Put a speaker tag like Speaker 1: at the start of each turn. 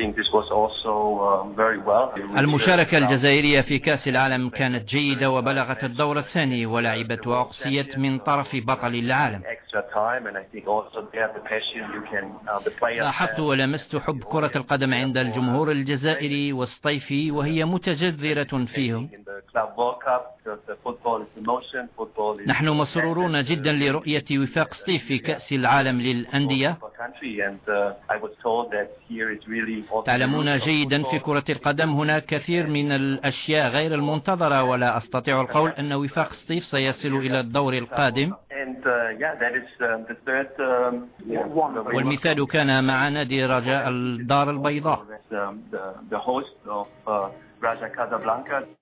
Speaker 1: المشاركة الجزائرية في كأس العالم كانت جيدة وبلغت الدور الثاني ولعبت وأقصيت من طرف بطل العالم. لاحظت ولمست حب كرة القدم عند الجمهور الجزائري والصيفي وهي متجذرة فيهم. نحن مسرورون جدا لرؤية وفاق سطيف في كأس العالم للأندية. تعلمون جيدا في كرة القدم هناك كثير من الأشياء غير المنتظرة، ولا أستطيع القول أن وفاق سطيف سيصل إلى الدور القادم. والمثال كان مع نادي رجاء الدار البيضاء.